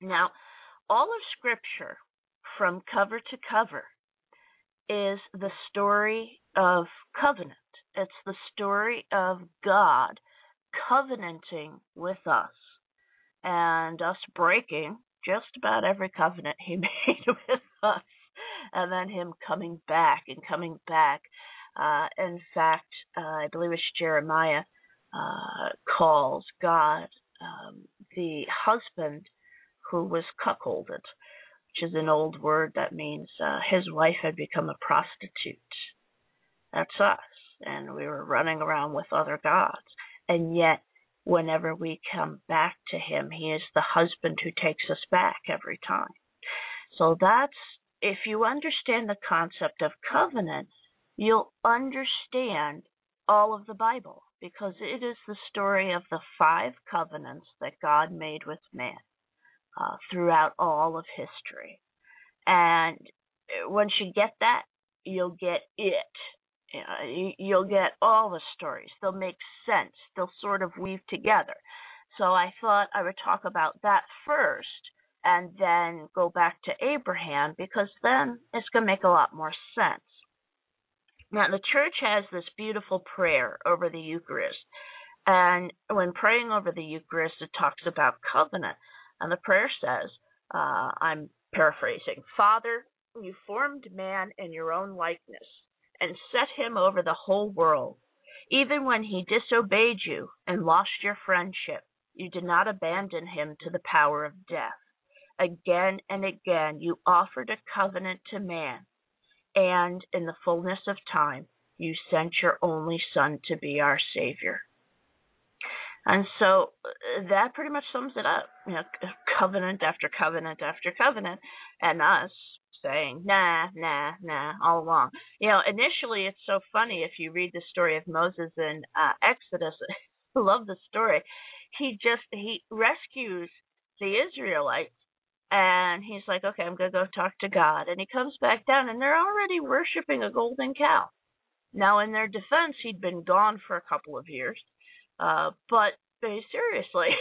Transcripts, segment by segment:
Now, all of Scripture, from cover to cover, is the story of covenant. It's the story of God covenanting with us and us breaking just about every covenant he made with us, and then him coming back and coming back. In fact, I believe it's Jeremiah calls God the husband who was cuckolded, which is an old word that means his wife had become a prostitute. That's us. And we were running around with other gods. And yet, whenever we come back to him, he is the husband who takes us back every time. So that's, if you understand the concept of covenant, you'll understand all of the Bible, because it is the story of the 5 covenants that God made with man throughout all of history. And once you get that, you'll get it. You'll get all the stories. They'll make sense. They'll sort of weave together. So I thought I would talk about that first and then go back to Abraham, because then it's going to make a lot more sense. Now, the church has this beautiful prayer over the Eucharist. And when praying over the Eucharist, it talks about covenant. And the prayer says, I'm paraphrasing, Father, you formed man in your own likeness and set him over the whole world. Even when he disobeyed you and lost your friendship, you did not abandon him to the power of death. Again and again, you offered a covenant to man, and in the fullness of time, you sent your only Son to be our Savior. And so that pretty much sums it up. Covenant after covenant after covenant, and us saying, nah, all along. Initially it's so funny if you read the story of Moses in Exodus. I love the story. He rescues the Israelites, and he's like, okay, I'm going to go talk to God. And he comes back down, and they're already worshiping a golden cow. Now, in their defense, he'd been gone for a couple of years. But seriously,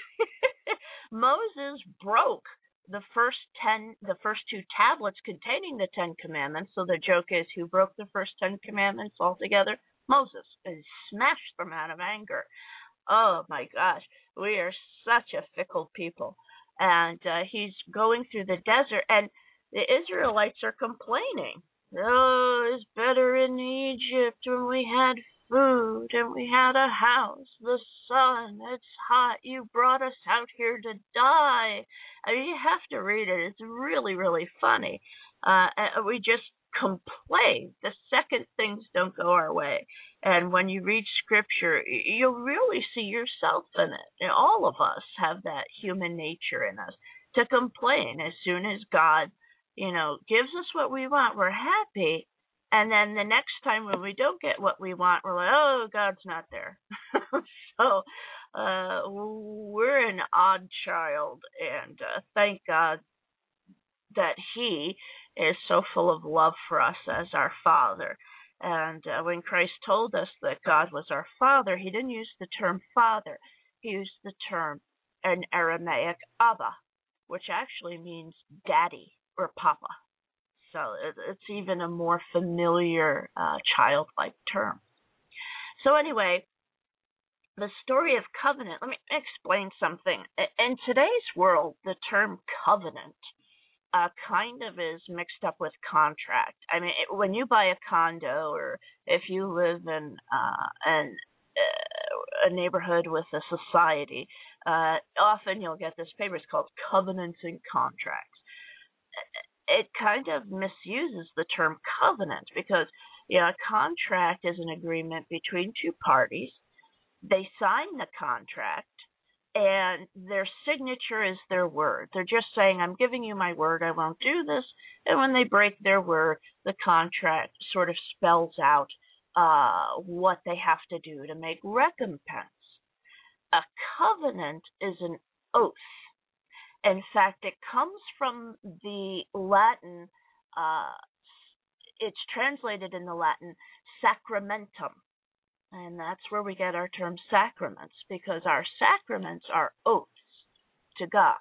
Moses broke the first 2 tablets containing the 10 commandments. So the joke is, who broke the first 10 commandments altogether? Moses. And smashed them out of anger. Oh my gosh, we are such a fickle people. And he's going through the desert, and the Israelites are complaining. Oh, it's better in Egypt when we had food and we had a house, the sun, it's hot, you brought us out here to die. I mean, you have to read it. It's really, really funny. We just complain the second things don't go our way. And when you read Scripture, you'll really see yourself in it. All of us have that human nature in us to complain. As soon as God, gives us what we want, we're happy. And then the next time when we don't get what we want, we're like, oh, God's not there. So we're an odd child, and thank God that he is so full of love for us as our Father. And when Christ told us that God was our Father, he didn't use the term Father. He used the term in Aramaic, Abba, which actually means daddy or papa. So it's even a more familiar childlike term. So anyway, the story of covenant, let me explain something. In today's world, the term covenant kind of is mixed up with contract. I mean, when you buy a condo, or if you live in a neighborhood with a society, often you'll get this paper. It's called Covenants and Contracts. It kind of misuses the term covenant, because a contract is an agreement between 2 parties. They sign the contract, and their signature is their word. They're just saying, I'm giving you my word, I won't do this. And when they break their word, the contract sort of spells out what they have to do to make recompense. A covenant is an oath. In fact, it comes from the Latin, it's translated in the Latin sacramentum. And that's where we get our term sacraments, because our sacraments are oaths to God.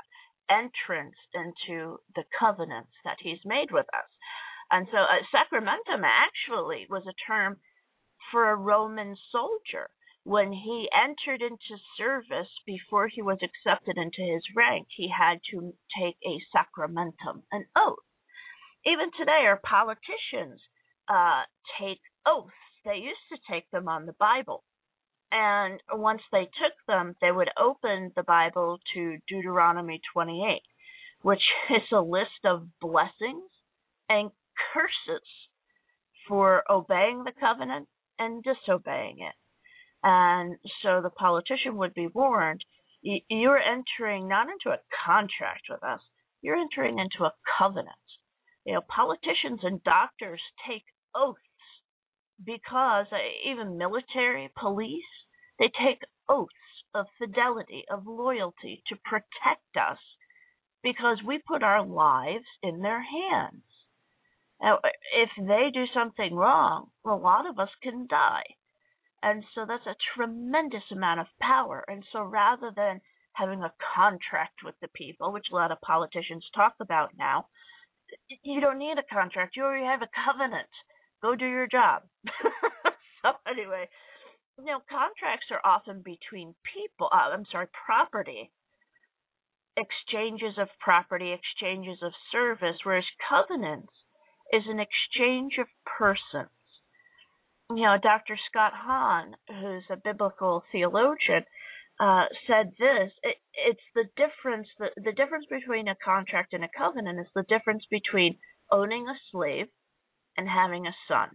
entrance into the covenants that he's made with us. And so sacramentum actually was a term for a Roman soldier. When he entered into service before he was accepted into his rank, he had to take a sacramentum, an oath. Even today, our politicians take oaths. They used to take them on the Bible. And once they took them, they would open the Bible to Deuteronomy 28, which is a list of blessings and curses for obeying the covenant and disobeying it. And so the politician would be warned, you're entering not into a contract with us, you're entering into a covenant. Politicians and doctors take oaths because even military, police, they take oaths of fidelity, of loyalty to protect us because we put our lives in their hands. Now, if they do something wrong, a lot of us can die. And so that's a tremendous amount of power. And so rather than having a contract with the people, which a lot of politicians talk about now, you don't need a contract. You already have a covenant. Go do your job. So anyway, contracts are often between people, property, exchanges of property, exchanges of service, whereas covenants is an exchange of persons. Dr. Scott Hahn, who's a biblical theologian, said this, it's the difference between a contract and a covenant is the difference between owning a slave and having a son.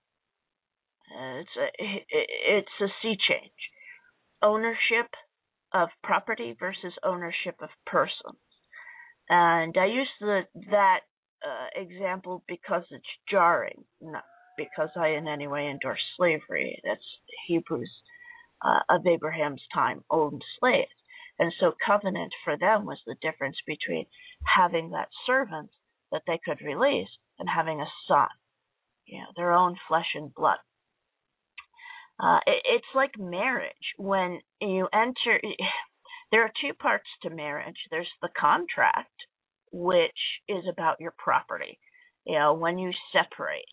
It's a sea change. Ownership of property versus ownership of persons. And I use that example because it's jarring, not because I in any way endorse slavery. That's Hebrews of Abraham's time owned slaves. And so covenant for them was the difference between having that servant that they could release and having a son, their own flesh and blood. It's like marriage. When you enter, there are two parts to marriage. There's the contract, which is about your property. When you separate,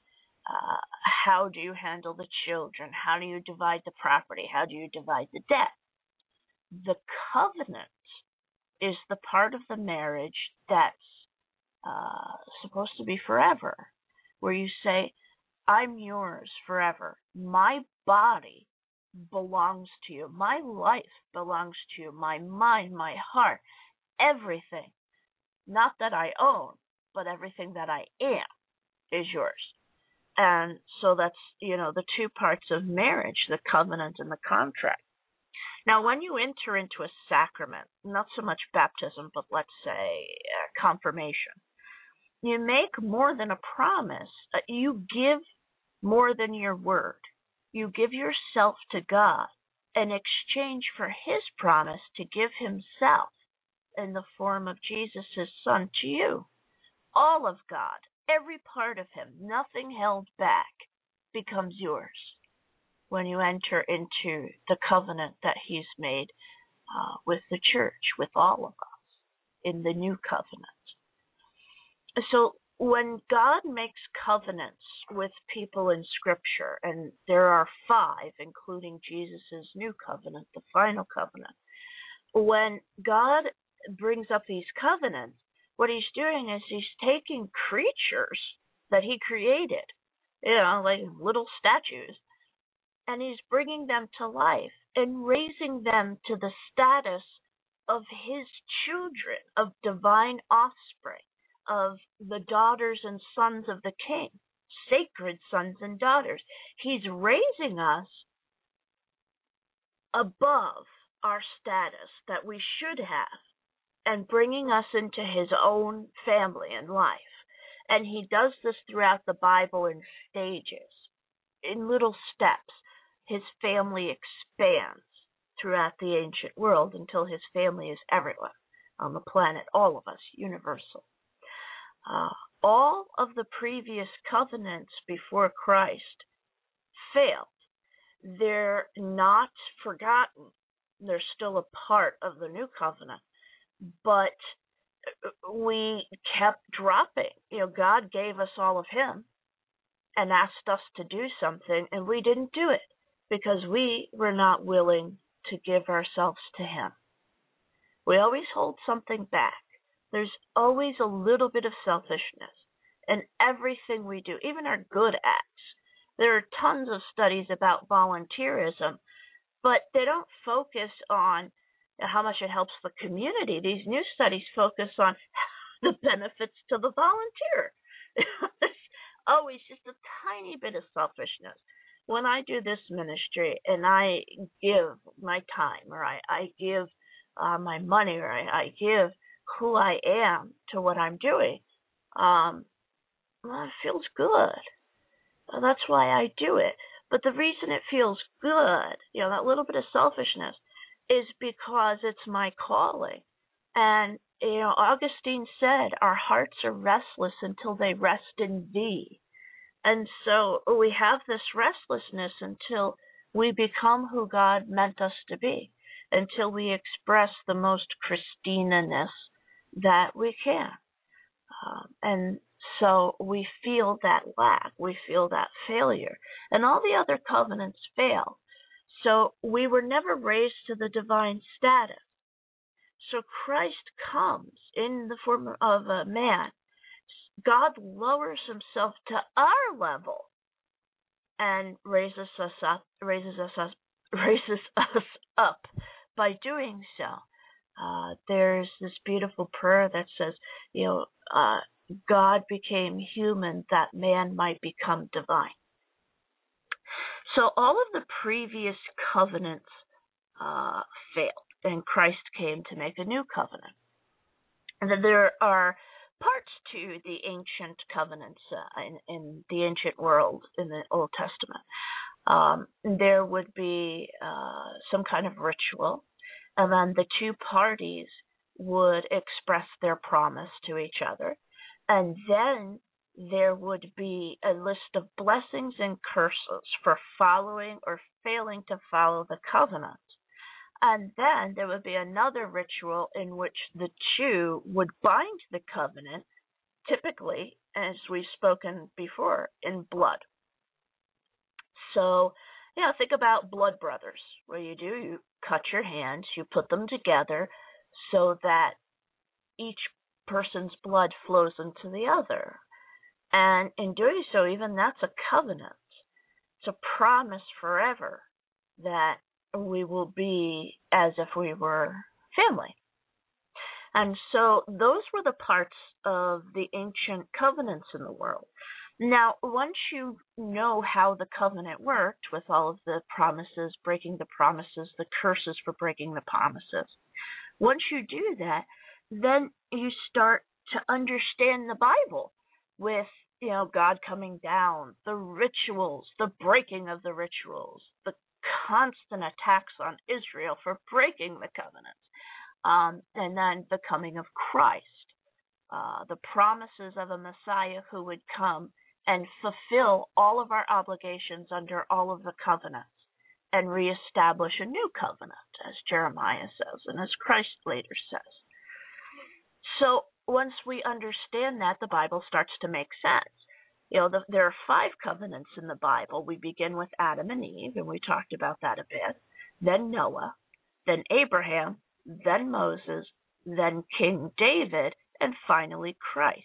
how do you handle the children? How do you divide the property? How do you divide the debt? The covenant is the part of the marriage that's supposed to be forever, where you say, I'm yours forever. My body belongs to you. My life belongs to you. My mind, my heart, everything. Not that I own, but everything that I am is yours. And so that's, the two parts of marriage, the covenant and the contract. Now, when you enter into a sacrament, not so much baptism, but let's say confirmation, you make more than a promise. You give more than your word. You give yourself to God in exchange for his promise to give himself in the form of Jesus, his son, to you. All of God, every part of him, nothing held back, becomes yours when you enter into the covenant that he's made with the church, with all of us, in the new covenant. So when God makes covenants with people in Scripture, and there are 5, including Jesus' new covenant, the final covenant, when God brings up these covenants, what he's doing is he's taking creatures that he created, like little statues, and he's bringing them to life and raising them to the status of his children, of divine offspring, of the daughters and sons of the King, sacred sons and daughters. He's raising us above our status that we should have and bringing us into his own family and life. And he does this throughout the Bible in stages, in little steps. His family expands throughout the ancient world until his family is everywhere on the planet, all of us, universal. All of the previous covenants before Christ failed. They're not forgotten. They're still a part of the new covenant, but we kept dropping. God gave us all of him and asked us to do something, and we didn't do it because we were not willing to give ourselves to him. We always hold something back. There's always a little bit of selfishness in everything we do, even our good acts. There are tons of studies about volunteerism, but they don't focus on how much it helps the community. These new studies focus on the benefits to the volunteer. There's always just a tiny bit of selfishness. When I do this ministry and I give my time, or I give my money, or I give who I am to what I'm doing, well, it feels good. That's why I do it. But the reason it feels good, that little bit of selfishness, is because it's my calling. And, Augustine said, our hearts are restless until they rest in thee. And so we have this restlessness until we become who God meant us to be, until we express the most Christina-ness that we can. And so we feel that lack, we feel that failure, and all the other covenants fail. So we were never raised to the divine status. So Christ comes in the form of a man. God lowers himself to our level and raises us up by doing so. There's this beautiful prayer that says, God became human that man might become divine. So all of the previous covenants failed, and Christ came to make a new covenant. And then there are parts to the ancient covenants in the ancient world in the Old Testament. There would be some kind of ritual, and then the two parties would express their promise to each other. And then there would be a list of blessings and curses for following or failing to follow the covenant. And then there would be another ritual in which the two would bind the covenant, typically, as we've spoken before, in blood. So, think about blood brothers. What you cut your hands, you put them together so that each person's blood flows into the other. And in doing so, even that's a covenant. It's a promise forever that we will be as if we were family. And so those were the parts of the ancient covenants in the world. Now, once you know how the covenant worked with all of the promises, breaking the promises, the curses for breaking the promises, once you do that, then you start to understand the Bible with, God coming down, the rituals, the breaking of the rituals, the constant attacks on Israel for breaking the covenants, and then the coming of Christ, the promises of a Messiah who would come and fulfill all of our obligations under all of the covenants and reestablish a new covenant, as Jeremiah says, and as Christ later says. So once we understand that, the Bible starts to make sense. There are 5 covenants in the Bible. We begin with Adam and Eve, and we talked about that a bit. Then Noah, then Abraham, then Moses, then King David, and finally Christ.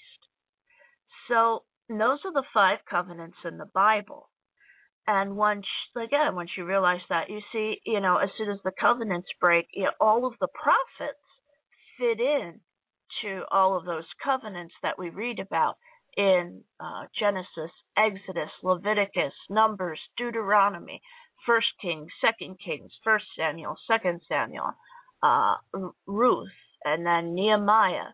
So those are the 5 covenants in the Bible. And once you realize that, you see, as soon as the covenants break, all of the prophets fit in to all of those covenants that we read about in Genesis, Exodus, Leviticus, Numbers, Deuteronomy, 1 Kings, 2 Kings, 1 Samuel, 2 Samuel, Ruth, and then Nehemiah,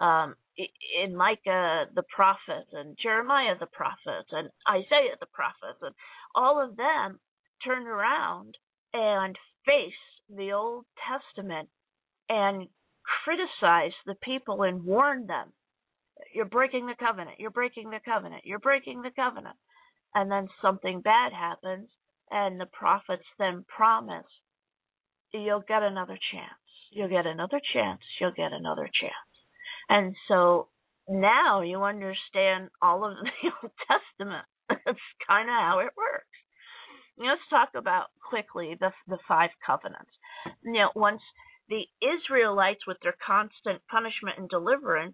in Micah the prophet, and Jeremiah the prophet, and Isaiah the prophet, and all of them turn around and face the Old Testament and criticize the people and warn them, you're breaking the covenant, you're breaking the covenant, you're breaking the covenant. And then something bad happens, and the prophets then promise, you'll get another chance, you'll get another chance, you'll get another chance. And so now you understand all of the Old Testament. That's kind of how it works. Let's talk about quickly the five covenants. Once the Israelites, with their constant punishment and deliverance,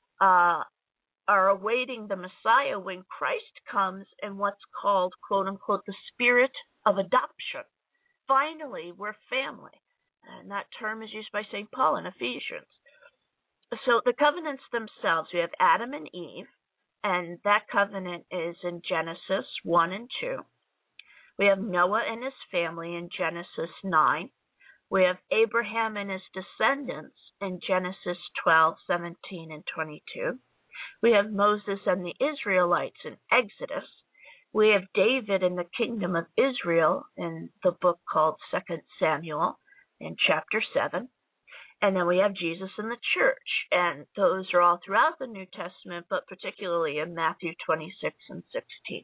are awaiting the Messiah when Christ comes in what's called, quote unquote, the spirit of adoption. Finally, we're family. And that term is used by St. Paul in Ephesians. So the covenants themselves, we have Adam and Eve, and that covenant is in Genesis 1 and 2. We have Noah and his family in Genesis 9. We have Abraham and his descendants in Genesis 12, 17, and 22. We have Moses and the Israelites in Exodus. We have David in the kingdom of Israel in the book called 2 Samuel in chapter 7. And then we have Jesus in the church. And those are all throughout the New Testament, but particularly in Matthew 26 and 16.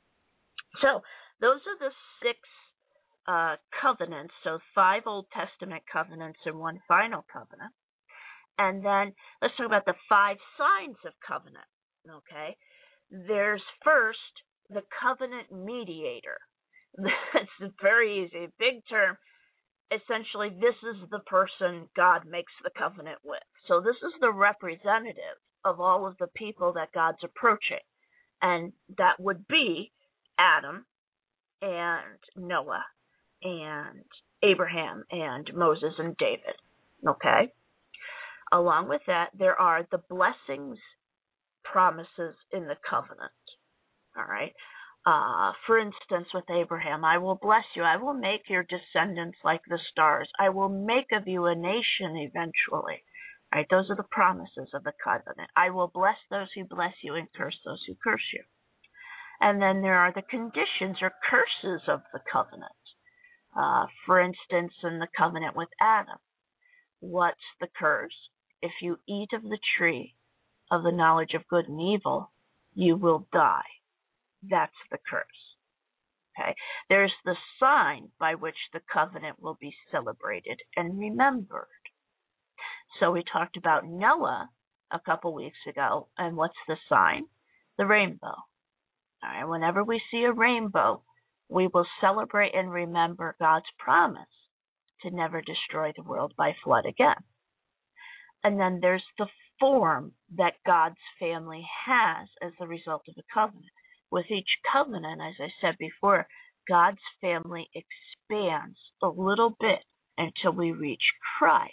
So those are the six covenants, so 5 Old Testament covenants and 1 final covenant. And then let's talk about the 5 signs of covenant, okay? There's first the covenant mediator. That's very easy, big term. Essentially, this is the person God makes the covenant with. So this is the representative of all of the people that God's approaching. And that would be Adam and Noah and Abraham and Moses and David, okay? Along with that, there are the blessings, promises in the covenant, all right? For instance, with Abraham, I will bless you. I will make your descendants like the stars. I will make of you a nation eventually, right? Those are the promises of the covenant. I will bless those who bless you and curse those who curse you. And then there are the conditions or curses of the covenant. For instance, in the covenant with Adam, what's the curse? If you eat of the tree of the knowledge of good and evil, you will die. That's the curse. Okay. There's the sign by which the covenant will be celebrated and remembered. So we talked about Noah a couple weeks ago, and what's the sign? The rainbow. All right. Whenever we see a rainbow, we will celebrate and remember God's promise to never destroy the world by flood again. And then there's the form that God's family has as the result of the covenant. With each covenant, as I said before, God's family expands a little bit until we reach Christ.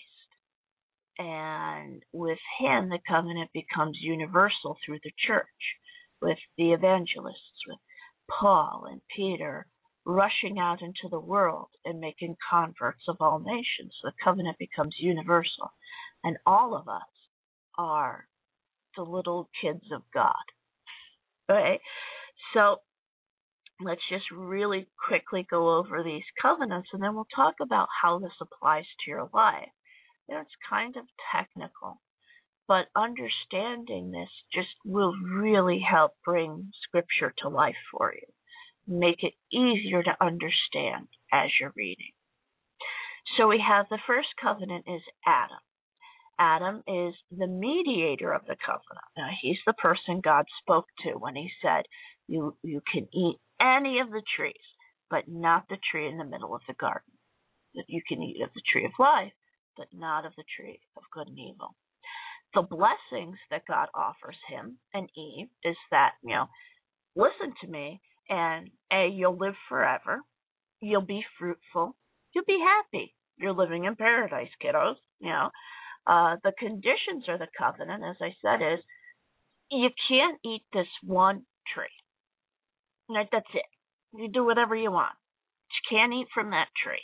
And with him, the covenant becomes universal through the church, with the evangelists, with Paul and Peter rushing out into the world and making converts of all nations. The covenant becomes universal. And all of us are the little kids of God. Okay? So let's just really quickly go over these covenants, and then we'll talk about how this applies to your life. It's kind of technical, but understanding this just will really help bring Scripture to life for you. Make it easier to understand as you're reading. So we have the first covenant is Adam. Adam is the mediator of the covenant. Now, he's the person God spoke to when he said, you can eat any of the trees, but not the tree in the middle of the garden. That you can eat of the tree of life, but not of the tree of good and evil. The blessings that God offers him and Eve is that, listen to me, and A, you'll live forever, you'll be fruitful, you'll be happy. You're living in paradise, kiddos, The conditions of the covenant, as I said, is you can't eat this one tree. Right, that's it. You do whatever you want. You can't eat from that tree.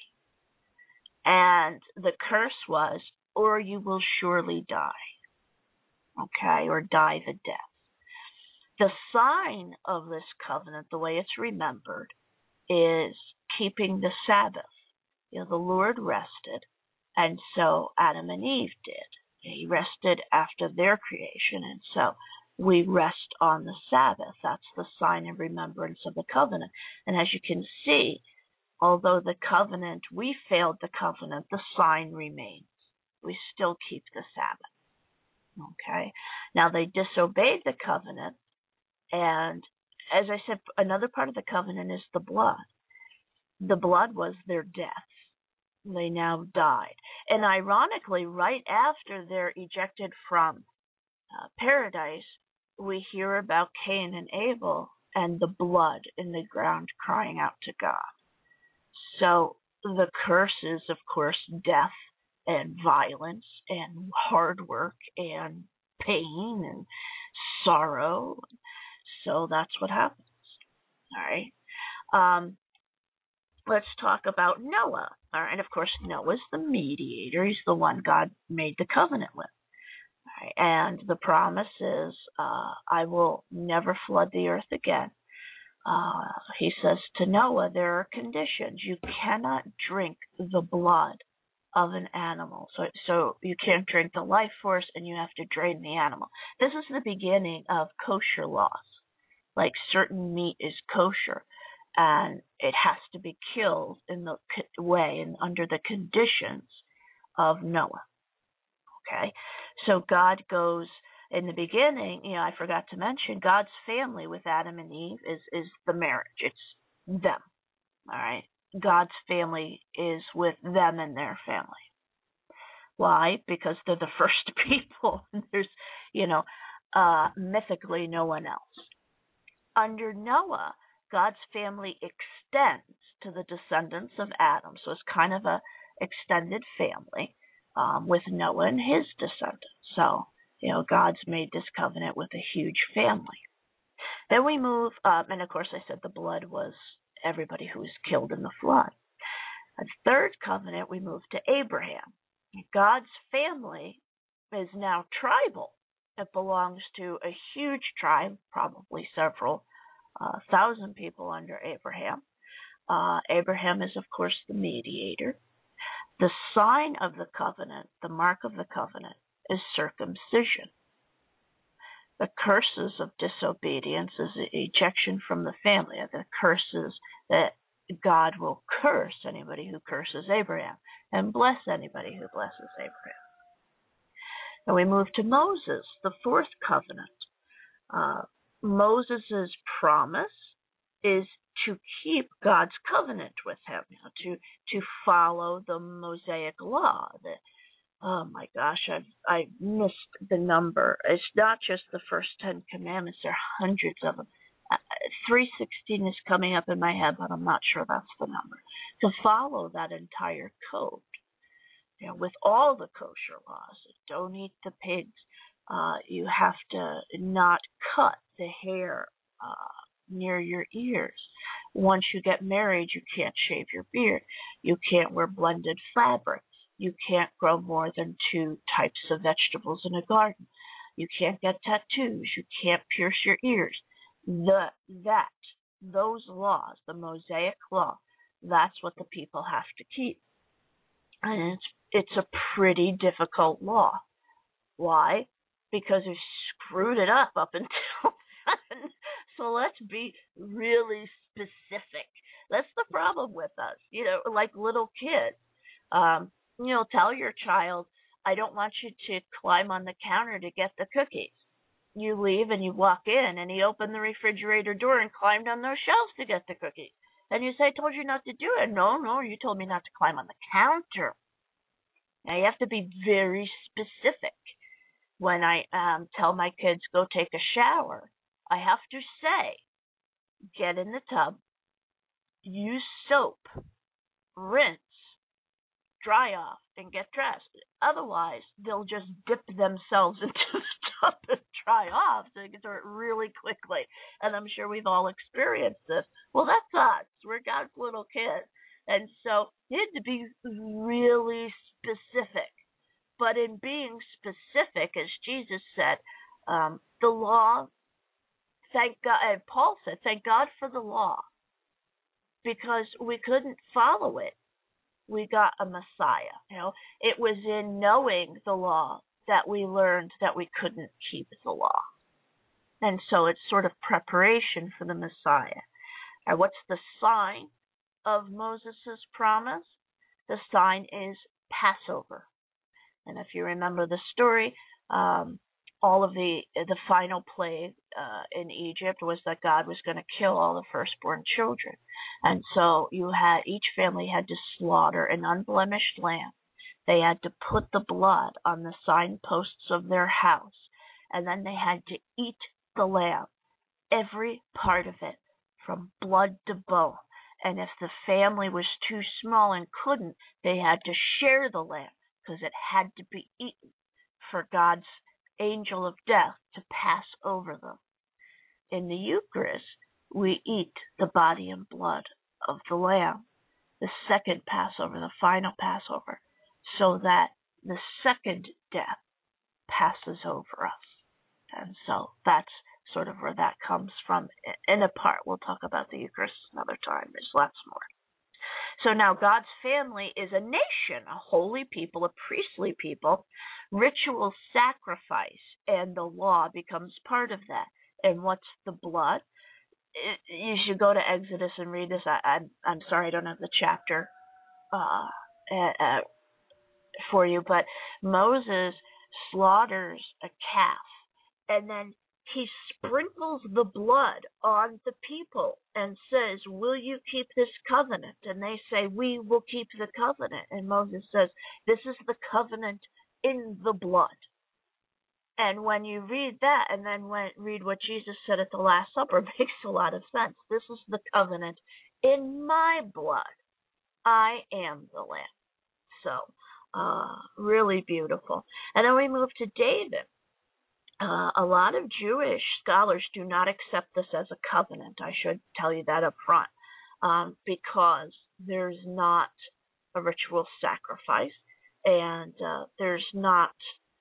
And the curse was, or you will surely die. Okay, or die the death. The sign of this covenant, the way it's remembered, is keeping the Sabbath. The Lord rested, and so Adam and Eve did. He rested after their creation, and so we rest on the Sabbath. That's the sign and remembrance of the covenant. And as you can see, although we failed the covenant, the sign remains. We still keep the Sabbath. Okay. Now they disobeyed the covenant, and as I said, another part of the covenant is the blood. The blood was their death. They now died. And ironically, right after they're ejected from paradise, we hear about Cain and Abel and the blood in the ground crying out to God. So the curse is, of course, death and violence and hard work and pain and sorrow. So that's what happens. All right. Let's talk about Noah. All right. And of course, Noah's the mediator. He's the one God made the covenant with. All right. And the promise is, I will never flood the earth again. He says to Noah, there are conditions. You cannot drink the blood of an animal. So you can't drink the life force, and you have to drain the animal. This is the beginning of kosher laws. Like certain meat is kosher, and it has to be killed in the way and under the conditions of Noah. Okay, so God goes in the beginning. I forgot to mention God's family with Adam and Eve is the marriage. It's them. All right, God's family is with them and their family. Why? Because they're the first people. There's, mythically no one else. Under Noah, God's family extends to the descendants of Adam. So it's kind of a extended family with Noah and his descendants. So, God's made this covenant with a huge family. Then we move, and of course I said the blood was everybody who was killed in the flood. A third covenant, we move to Abraham. God's family is now tribal. It belongs to a huge tribe, probably several thousand people under Abraham. Abraham is, of course, the mediator. The sign of the covenant, the mark of the covenant, is circumcision. The curses of disobedience is ejection from the family. The curses that God will curse anybody who curses Abraham and bless anybody who blesses Abraham. And we move to Moses, the fourth covenant. Moses' promise is to keep God's covenant with him, to follow the Mosaic law. Oh my gosh, I missed the number. It's not just the first 10 commandments. There are hundreds of them. 316 is coming up in my head, but I'm not sure that's the number. To follow that entire code, with all the kosher laws, don't eat the pigs. You have to not cut the hair near your ears. Once you get married, you can't shave your beard. You can't wear blended fabric. You can't grow more than 2 types of vegetables in a garden. You can't get tattoos. You can't pierce your ears. Those laws, the Mosaic law, that's what the people have to keep. And it's a pretty difficult law. Why? Because we screwed it up until then. So let's be really specific. That's the problem with us. Like little kids. Tell your child, I don't want you to climb on the counter to get the cookies. You leave and you walk in, and he opened the refrigerator door and climbed on those shelves to get the cookies. And you say, I told you not to do it. No, you told me not to climb on the counter. Now you have to be very specific. When I tell my kids, go take a shower, I have to say, get in the tub, use soap, rinse, dry off, and get dressed. Otherwise, they'll just dip themselves into the tub and dry off, so they can do it really quickly. And I'm sure we've all experienced this. Well, that's us. We're God's little kids. And so you need to be really specific. But in being specific, as Jesus said, the law, thank God, and Paul said, thank God for the law, because we couldn't follow it. We got a Messiah. It was in knowing the law that we learned that we couldn't keep the law. And so it's sort of preparation for the Messiah. And what's the sign of Moses' promise? The sign is Passover. And if you remember the story, all of the final plague in Egypt was that God was going to kill all the firstborn children. And so each family had to slaughter an unblemished lamb. They had to put the blood on the signposts of their house, and then they had to eat the lamb, every part of it, from blood to bone. And if the family was too small and couldn't, they had to share the lamb because it had to be eaten for God's angel of death to pass over them. In the Eucharist, we eat the body and blood of the Lamb, the second Passover, the final Passover, so that the second death passes over us. And so that's sort of where that comes from. In a part, we'll talk about the Eucharist another time. There's lots more. So now God's family is a nation, a holy people, a priestly people. Ritual sacrifice and the law becomes part of that. And what's the blood? You should go to Exodus and read this. I'm sorry, I don't have the chapter for you, but Moses slaughters a calf, and then he sprinkles the blood on the people and says, will you keep this covenant? And they say, we will keep the covenant. And Moses says, this is the covenant in the blood. And when you read that and then read what Jesus said at the Last Supper, it makes a lot of sense. This is the covenant in my blood. I am the Lamb. So, really beautiful. And then we move to David. A lot of Jewish scholars do not accept this as a covenant. I should tell you that up front, because there's not a ritual sacrifice, and there's not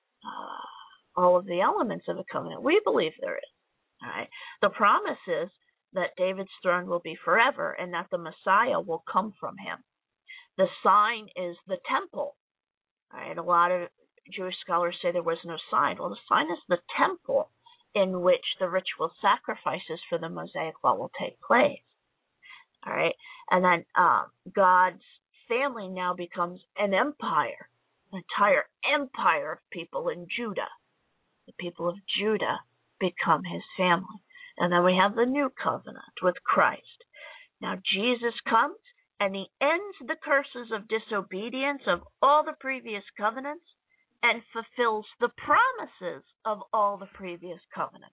all of the elements of a covenant. We believe there is. All right. The promise is that David's throne will be forever, and that the Messiah will come from him. The sign is the temple. All right. A lot of Jewish scholars say there was no sign. Well, the sign is the temple in which the ritual sacrifices for the Mosaic law will take place. All right. And then God's family now becomes an empire, an entire empire of people in Judah. The people of Judah become his family. And then we have the new covenant with Christ. Now Jesus comes and he ends the curses of disobedience of all the previous covenants and fulfills the promises of all the previous covenants.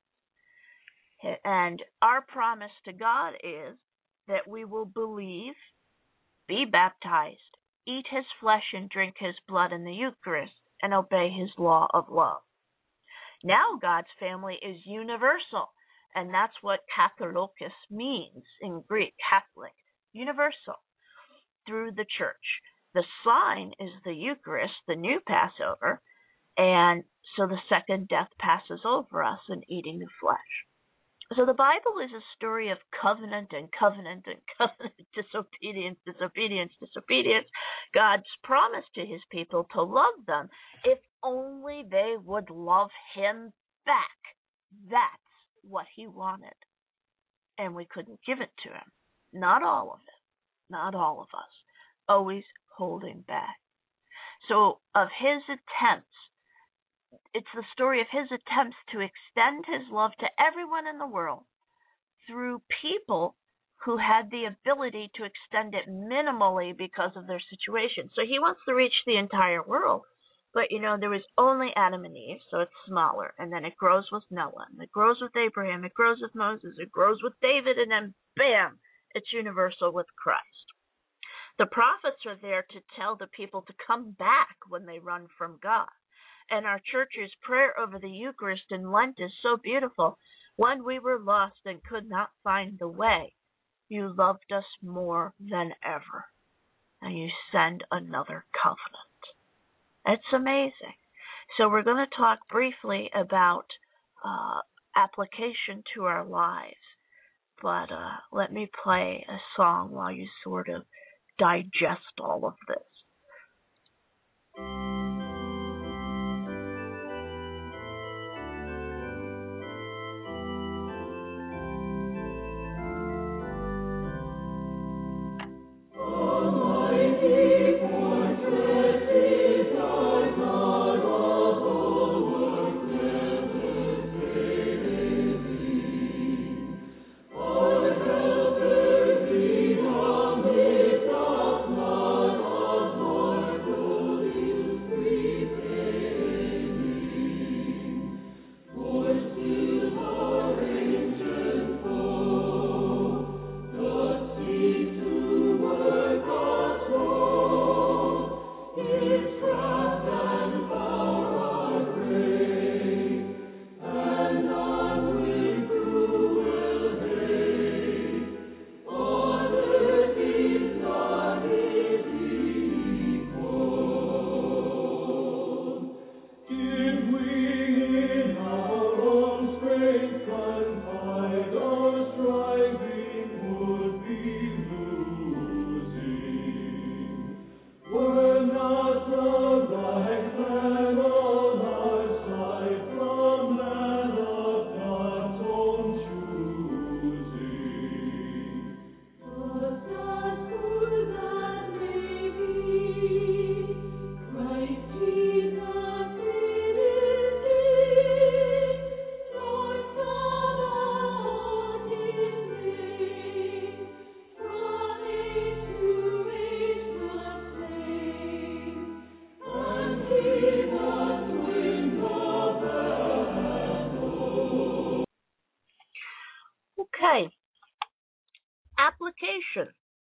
And our promise to God is that we will believe, be baptized, eat his flesh and drink his blood in the Eucharist, and obey his law of love. Now God's family is universal, and that's what Katholikos means in Greek, Catholic, universal, through the church. The sign is the Eucharist, the new Passover, and so the second death passes over us in eating the flesh. So the Bible is a story of covenant and covenant and covenant, disobedience, disobedience, disobedience. God's promise to his people to love them if only they would love him back. That's what he wanted. And we couldn't give it to him. Not all of it. Not all of us. Always holding back. So of his attempts, it's the story of his attempts to extend his love to everyone in the world through people who had the ability to extend it minimally because of their situation. So he wants to reach the entire world. But, there was only Adam and Eve, so it's smaller. And then it grows with Noah, and it grows with Abraham, it grows with Moses, it grows with David, and then bam, it's universal with Christ. The prophets are there to tell the people to come back when they run from God. And our church's prayer over the Eucharist in Lent is so beautiful. When we were lost and could not find the way, you loved us more than ever, and you send another covenant. It's amazing. So we're going to talk briefly about application to our lives, but let me play a song while you sort of digest all of this. Okay, application.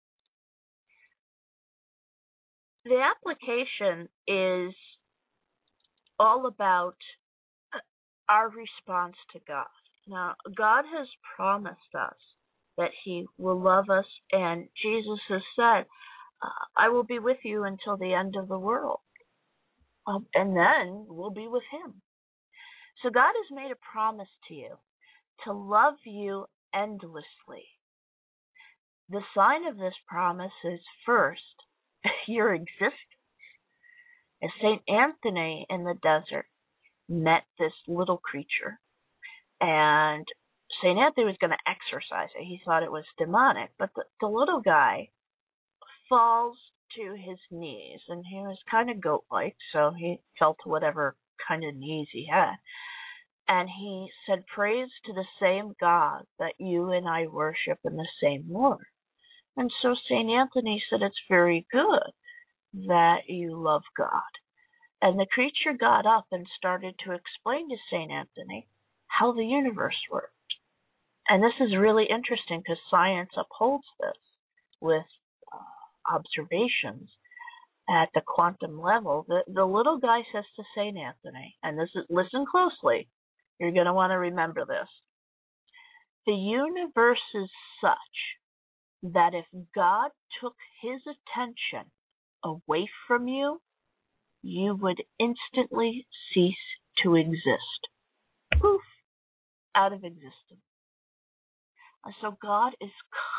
The application is all about our response to God. Now, God has promised us that He will love us, and Jesus has said, I will be with you until the end of the world, and then we'll be with Him. So God has made a promise to you to love you endlessly. The sign of this promise is first, your existence. As St. Anthony in the desert met this little creature, and St. Anthony was going to exorcise it. He thought it was demonic, but the little guy falls to his knees, and he was kind of goat-like, so he fell to whatever kind of knees he had. And he said, praise to the same God that you and I worship in the same Lord. And so St. Anthony said, it's very good that you love God. And the creature got up and started to explain to St. Anthony how the universe worked. And this is really interesting because science upholds this with observations at the quantum level. The little guy says to St. Anthony, and this is, listen closely, you're going to want to remember this. The universe is such that if God took His attention away from you, you would instantly cease to exist. Poof, out of existence. So God is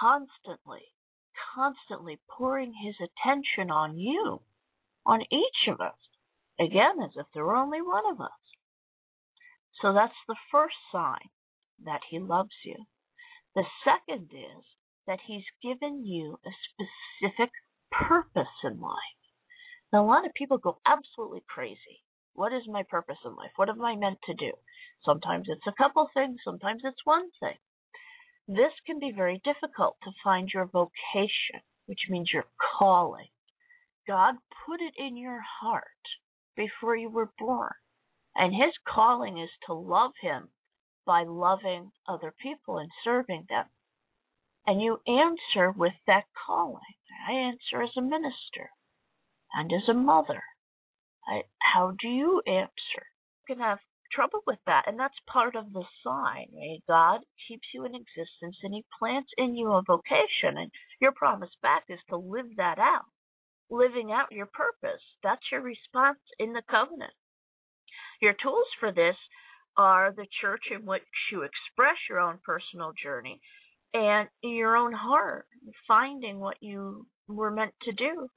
constantly pouring His attention on you, on each of us, again, as if there were only one of us. So that's the first sign that He loves you. The second is that He's given you a specific purpose in life. Now, a lot of people go absolutely crazy. What is my purpose in life? What am I meant to do? Sometimes it's a couple things, sometimes it's one thing. This can be very difficult to find your vocation, which means your calling. God put it in your heart before you were born. And His calling is to love Him by loving other people and serving them. And you answer with that calling. I answer as a minister and as a mother. How do you answer? You can have trouble with that, and that's part of the sign. Right? God keeps you in existence, and He plants in you a vocation, and your promise back is to live that out. Living out your purpose, that's your response in the covenant. Your tools for this are the church in which you express your own personal journey and your own heart, finding what you were meant to do.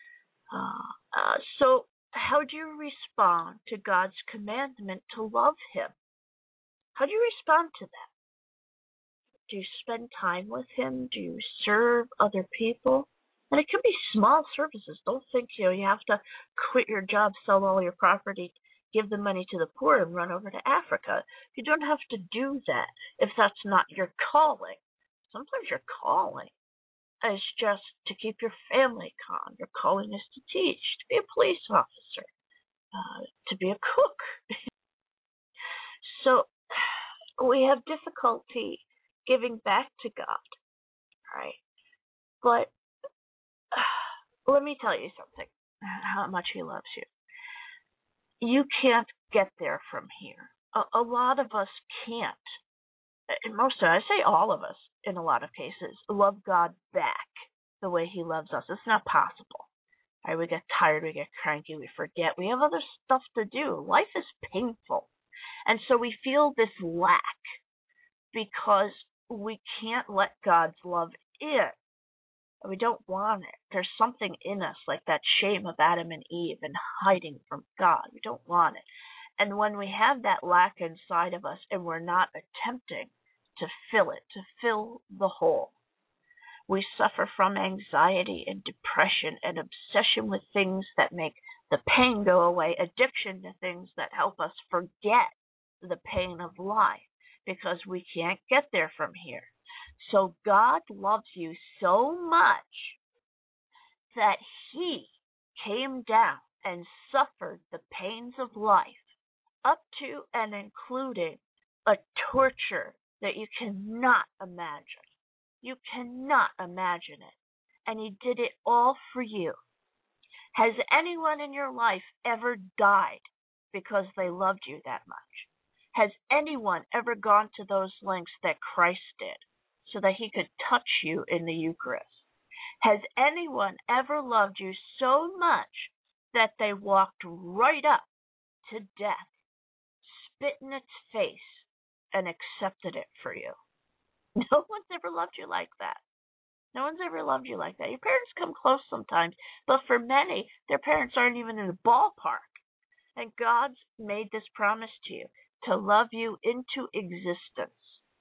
So how do you respond to God's commandment to love Him? How do you respond to that? Do you spend time with Him? Do you serve other people? And it can be small services. Don't think you have to quit your job, sell all your property, give the money to the poor, and run over to Africa. You don't have to do that if that's not your calling. Sometimes your calling is just to keep your family calm. Your calling is to teach, to be a police officer, to be a cook. So we have difficulty giving back to God, right? But let me tell you something, how much He loves you. You can't get there from here. A lot of us can't, and I say all of us in a lot of cases, love God back the way He loves us. It's not possible. Right? We get tired, we get cranky, we forget. We have other stuff to do. Life is painful. And so we feel this lack because we can't let God's love in. We don't want it. There's something in us, like that shame of Adam and Eve and hiding from God. We don't want it. And when we have that lack inside of us and we're not attempting to fill it, to fill the hole, we suffer from anxiety and depression and obsession with things that make the pain go away, addiction to things that help us forget the pain of life, because we can't get there from here. So God loves you so much that He came down and suffered the pains of life, up to and including a torture that you cannot imagine. You cannot imagine it. And he did it all for you. Has anyone in your life ever died because they loved you that much? Has anyone ever gone to those lengths that Christ did so that he could touch you in the Eucharist? Has anyone ever loved you so much that they walked right up to death, spit in its face, and accepted it for you? No one's ever loved you like that. No one's ever loved you like that. Your parents come close sometimes, but for many, their parents aren't even in the ballpark. And God's made this promise to you to love you into existence,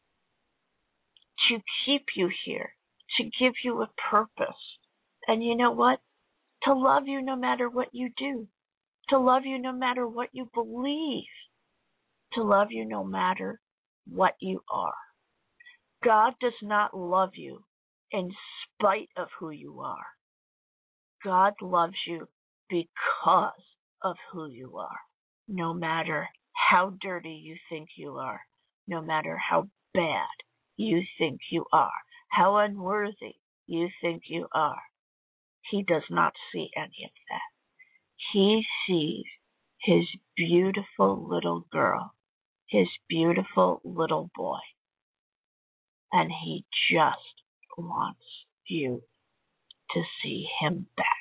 to keep you here, to give you a purpose. And you know what? To love you no matter what you do, to love you no matter what you believe, to love you no matter what you are. God does not love you in spite of who you are. God loves you because of who you are. No matter how dirty you think you are, no matter how bad you think you are, how unworthy you think you are, he does not see any of that. He sees his beautiful little girl, his beautiful little boy, and he just wants you to see him back.